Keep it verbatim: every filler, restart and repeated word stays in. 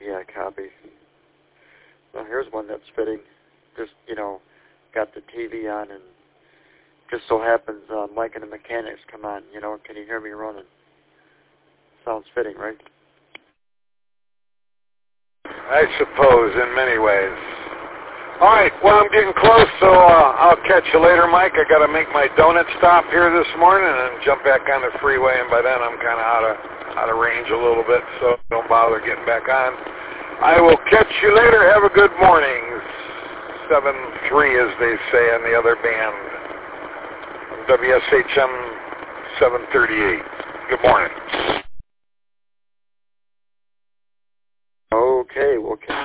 Yeah, copy. Well, here's one that's fitting. Just, you know, got the T V on, and just so happens uh, Mike and the Mechanics come on. You know, can you hear me running? Sounds fitting, right? I suppose, in many ways. All right, well, I'm getting close, so uh, I'll catch you later, Mike. I got to make my donut stop here this morning and jump back on the freeway, and by then I'm kind of out of out of range a little bit, so don't bother getting back on. I will catch you later. Have a good morning. seven three, as they say on the other band. W S H M seven thirty-eight. Good morning. Okay, well,